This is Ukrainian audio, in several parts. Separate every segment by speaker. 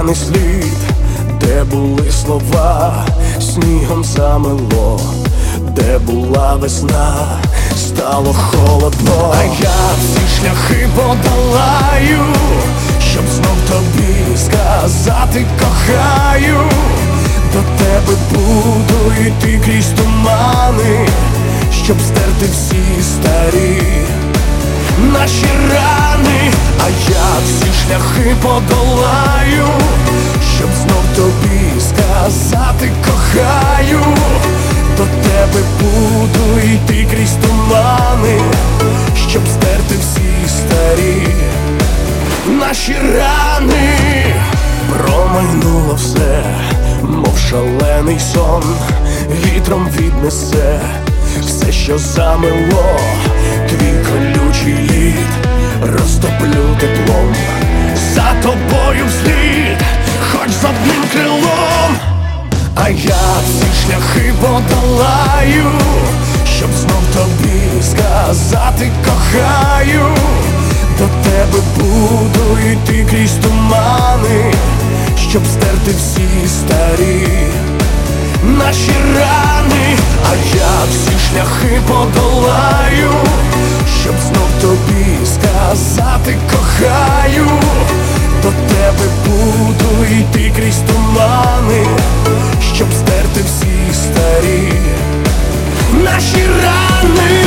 Speaker 1: поганий слід, де були слова, снігом замело, де була весна, стало холодно. А я всі шляхи подолаю, щоб знов тобі сказати кохаю. До тебе буду йти крізь тумани, щоб стерти всі старі наші рани. А я всі шляхи подолаю, щоб знов тобі сказати кохаю. До тебе буду йти крізь тумани, щоб стерти всі старі наші рани. Промайнуло все, мов шалений сон, вітром віднесе все, що замело. Твій колючий лід розтоплю теплом, за тобою вслід, хоч з одним крилом. А я всі шляхи подолаю, щоб знов тобі сказати кохаю. До тебе буду йти крізь тумани, щоб стерти всі старі наші рани. А я всі шляхи подолаю, щоб знов тобі сказати кохаю. До тебе буду йти крізь тумани, щоб стерти всі старі наші рани.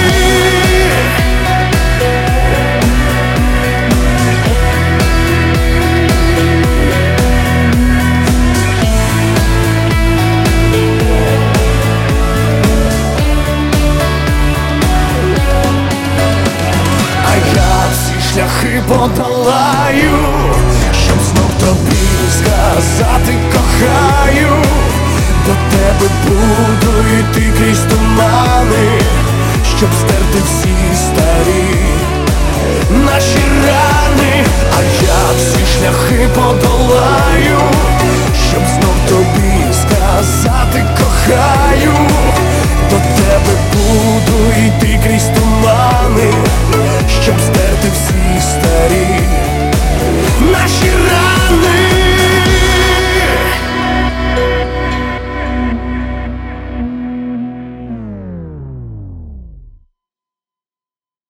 Speaker 1: Шляхи подолаю, щоб знов тобі сказати кохаю. До тебе буду йти крізь тумани, щоб стерти всі старі наші рани. А я всі шляхи подолаю,